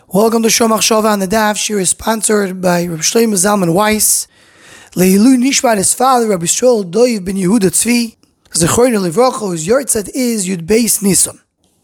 Welcome to Shomach Shova on the Daf. She is sponsored by Rabbi Shlomo Zalman Weiss. Leilu Nishmat, his father, Rabbi Yisrael Doiv ben Yehuda Tzvi. Zechoinu Livrocha, whose yortzat is Yud Beis Nisan.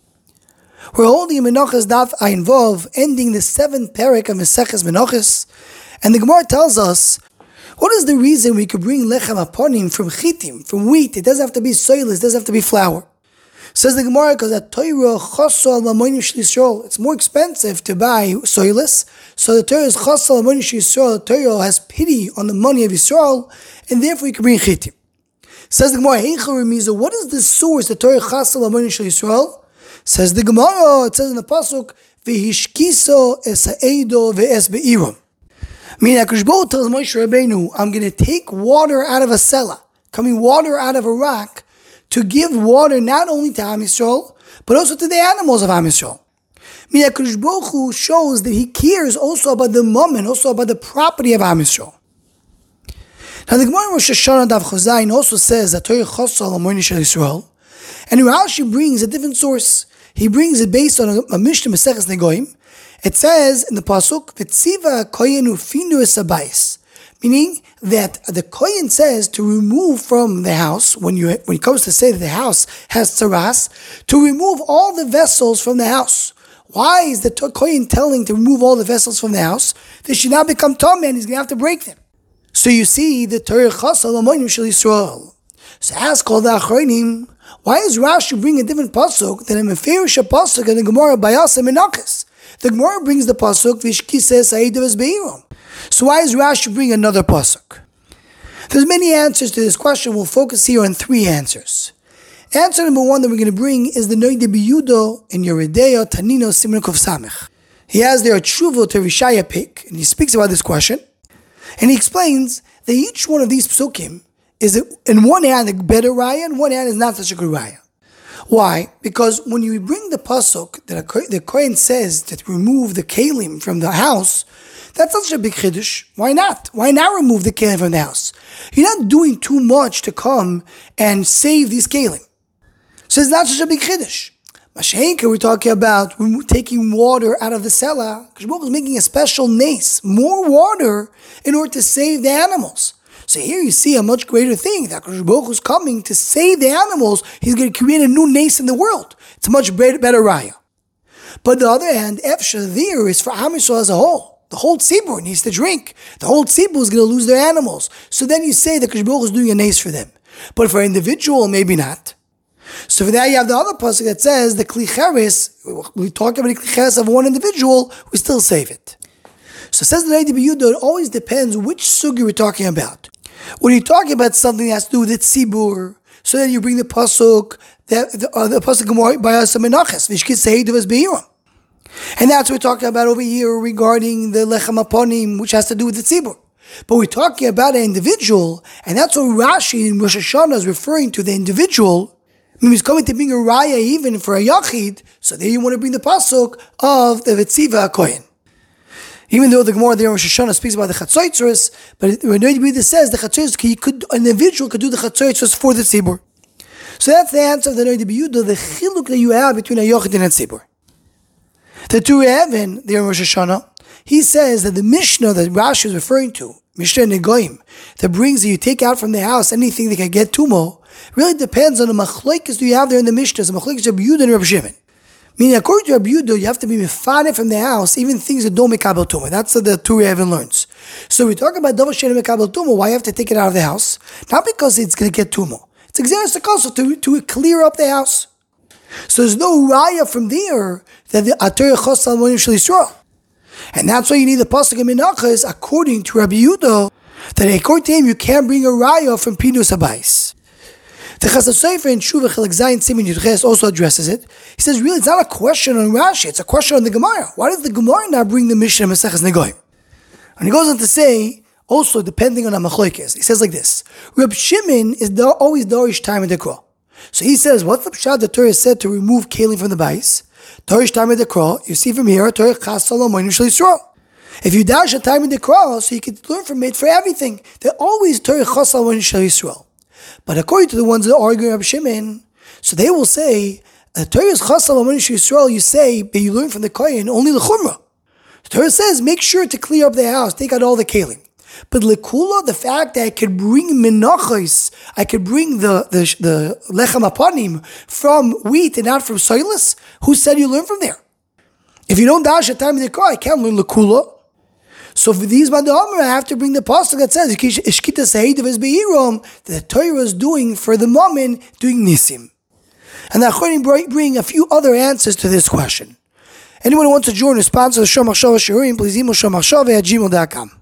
We're holding in Menachos Daf Ayin Vov, ending the 7th parak of Maseches Menachos. And the Gemara tells us, what is the reason we could bring lechem aponim from chitim, from wheat? It doesn't have to be soilus, it doesn't have to be flour. Says the Gemara, because at Torah chosol mamonim shel Yisrael, it's more expensive to buy soilus. So the Torah is chosol mamonim shel Yisrael. The Torah has pity on the money of Yisrael, and therefore you can bring chitim. Says the Gemara, what is the source? The Torah chosol mamonim shel Yisrael. Says the Gemara, it says in the pasuk, v'hishkiso es ha'edo ve'es be'iram. Meaning, HaKadosh Baruch Hu tells Moshe Rabbeinu, I'm going to take water out of a cellar, coming water out of a rock, to give water not only to Am Yisrael, but also to the animals of Am Yisrael. Meaning, HaKadosh Baruch Hu shows that He cares also about the moment, also about the property of Am Yisrael. Now, the Gemara Rosh Hashanah Daf Chozayin also says that Torah chosol amonim shel Yisrael, and Rashi brings a different source. He brings it based on a Mishnah Maseches Negoim. It says in the pasuk, "V'tziva kohen ufinu es habayis," meaning that the kohen says to remove from the house when it comes to say that the house has tzaras, to remove all the vessels from the house. Why is the kohen telling to remove all the vessels from the house? They should not become tameh, and he's going to have to break them. So you see the Torah chosol amonim shel Yisrael. So ask all the achronim, why is Rashi bring a different pasuk than a meferish pasuk in the Gemara Bayasa Menachos? The Gemara brings the pasuk v'shkises ha'edo ve'es be'iram. So why does Rashi bring another pasuk? There's many answers to this question. We'll focus here on 3 answers. Answer number 1 that we're going to bring is the Noida Biyudo in Yoreh De'ah Tanino Siman Kuf Samech. He has there a tshuva to Rishaya Pik, and he speaks about this question, and he explains that each one of these psukim is, in one hand, a better raya, and one hand is not such a good raya. Why? Because when you bring the pasuk that the Kohen says that remove the kalim from the house, that's not such a big chiddush. Why not? Why not remove the kalim from the house? You're not doing too much to come and save these kalim. So it's not such a big chiddush. Mashenka, we're talking about taking water out of the cellar. Because is making a special nace, more water in order to save the animals. So here you see a much greater thing, that HaKadosh Baruch Hu is coming to save the animals. He's going to create a new nace in the world. It's a much better raya. But on the other hand, Efsha there is for Am Yisrael as a whole. The whole tzibur needs to drink. The whole tzibur is going to lose their animals. So then you say that HaKadosh Baruch Hu is doing a nace for them. But for an individual, maybe not. So for that you have the other pasuk that says the kli cheres, we talk about the kli cheres of one individual, we still save it. So it says the Noida Biyudo, it always depends which sugi we're talking about. When you're talking about something that has to do with the tzibur, so then you bring the pasuk, the pasuk Gemara Bayasa Menachos, v'shkis ha'edo ve'es be'iram. And that's what we're talking about over here regarding the lechem aponim, which has to do with the tzibur. But we're talking about an individual, and that's what Rashi in Rosh Hashanah is referring to the individual. I mean, he's coming to bring a raya even for a yachid, so there you want to bring the pasuk of the V'tziva Kohen. Even though the Gemara there in Rosh Hashanah speaks about the Chatzotzros, but when Noida says the Chatzotzros, an individual could do the Chatzotzros for the Tzibur. So that's the answer of the Noida Biyudo, the chiluk that you have between a Yochid and a Tzibur. The Turei Even there in Rosh Hashanah, he says that the Mishnah that Rashi is referring to, Mishnah Negoim, that brings that you take out from the house anything that can get tumo, really depends on the machlokes you have there in the Mishnah, the machlokes of Rabbi Yehuda and Rabbi Shimon. Meaning, according to Rabbi Yehuda, you have to be mefareh from the house, even things that don't mekabel tumah. That's what the Turei Even learns. So we talk about davar she'eino mekabel tumah. Why you have to take it out of the house? Not because it's going to get tumah. It's exactly to clear up the house. So there's no raya from there that the Torah chosol amonim shel Yisrael. And that's why you need the pasuk in Menachos, according to Rabbi Yehuda, that according to him you can't bring a raya from pinus habayis. The Chassid Sofer in Shuvah Chelek Zayin Siman Yud Ches also addresses it. He says, really, it's not a question on Rashi, it's a question on the Gemara. Why does the Gemara not bring the Mishnah Maseches Negoim? And he goes on to say, also depending on the machlokes, he says like this: Reb Shimon is always dorish time in the Kro. So he says, what's the pshat the Torah said to remove kalim from the bais? Dorish time in the Kro. You see from here, Torah chasol amonim shel Yisrael. If you dash a time in the Kro, so you can learn from it for everything. They're always Torah chasol amonim shel Yisrael. But according to the ones that argue Rabbi Shimon, so they will say, Torah is chasal amonim shel Yisrael, you say, but you learn from the Kohen only the Chumrah. The Torah says, make sure to clear up the house, take out all the kelim. But lekula, the fact that I could bring menachos, I could bring the lechem apanim from wheat and not from soilus, who said you learn from there? If you don't dash at time of the car, I can't learn lekula. So for these Bandahamra, I have to bring the pasuk that says Ishkita Sahid of his Be'irom, that the Torah is doing for the Mammon, doing Nisim. And the Achronim bring a few other answers to this question. Anyone who wants to join or sponsor the Shomach Shava Shiurim, please email shomachshava@gmail.com.